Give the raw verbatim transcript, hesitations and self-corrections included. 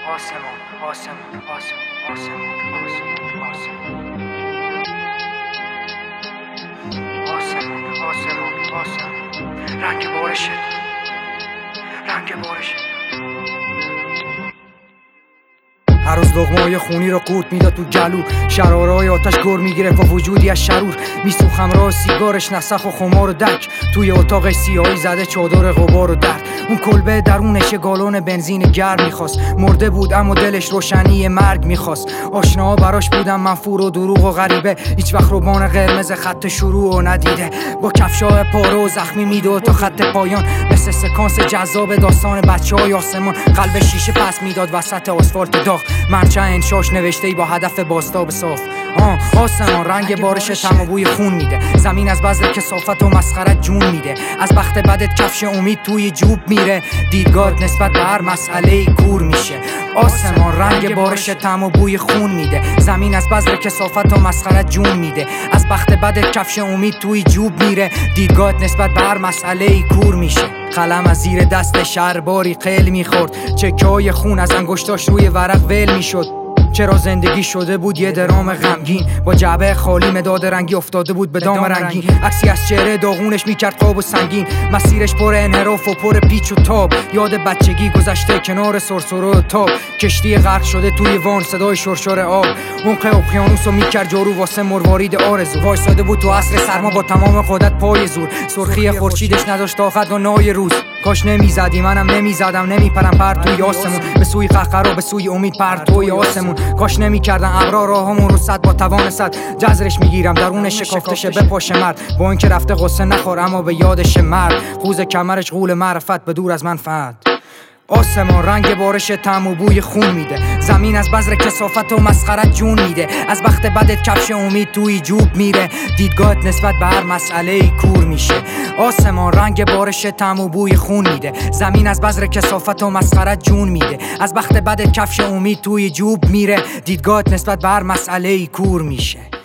آسمون آسمون آسمون آسمون آسمون آسمون آسمون آسمون رنگ بارشت رنگ بارشت هر روز لقمه‌های خونی رو قورت میداد تو گلو، شراره‌های آتش گر میگرفت و وجودی از شرور میسوخم را سیگارش نسخ و خمار و دک، توی اتاق سیاهی زده چادر غبار و درد. اون کلبه درونش گالون بنزین گرم میخواست، مرده بود اما دلش روشنی مرگ میخواست. آشناها براش بودن منفور و دروغ و غریبه، هیچ وقت روبان قرمز خط شروع و ندیده. با کفشای پاره و زخمی میداد تا خط پایان، مثل سکانس جذاب داستان بچه‌های آسمان. قلب شیشه پس میداد وسط آسفالت داغ، مرچه انشاش نوشته ای با هدف بازتاب صاف. آه آسمان رنگ بارش تم و بوی خون میده، زمین از بذر کثافت و مسخرت جون میده. از بخت بدت کفش امید توی جوب میره، دیدگاهت نسبت به هر مسئله کور میشه. آسمان رنگ بارش تم و بوی خون میده، زمین از بذر کثافت و مسخرت جون میده. از بخت بدت کفش امید توی جوب میره، دیدگاهت نسبت به هر مسئله کور میشه. قلم از زیر دست شرباری قل میخورد، چکه‌های خون از انگشتاش روی ورق ول میشد. چرا زندگی شده بود یه درام غمگین، با جعبه خالی مداد رنگی افتاده بود به دام رنگین. عکسی از چهره داغونش میکرد قاب و سنگین، مسیرش پر انحراف و پر پیچ و تاب. یاد بچگی گذشته کنار سرسرو و تاب، کشتی غرق شده توی وان صدای شرشر آب. عمق اقیانوس رو میکرد جارو واسه مروارید آرزو، وایساده بود تو عصر سرما با تمام قدرت پای زور. سرخی خورشیدش نداشت طاقت و نای روز، کاش نمیزدی منم نمیزدم. نمیپرم پر توی آسمون، به سوی قهقرا به سوی امید پر توی آسمون. کاش نمیکردن ابرا راهمون رو صد با توان صد، جزرش میگیرم درونش شکافتشه بپاشه مرد. با اینکه رفته غصه نخور اما به یادش مرد، خوز کمرش غول معرفت به دور از منفعت. آسمان رنگ بارش تم و بوی خون میده، زمین از بذر کثافت و مسخرت جون میده. از بخت بدت کفش امید توی جوب میره، دیدگاهت نسبت به هر مسئله کور میشه. آسمان رنگ بارش تم و بوی خون میده، زمین از بذر کثافت و مسخرت جون میده. از بخت بدت کفش امید توی جوب میره، دیدگاهت نسبت به هر مسئله کور میشه.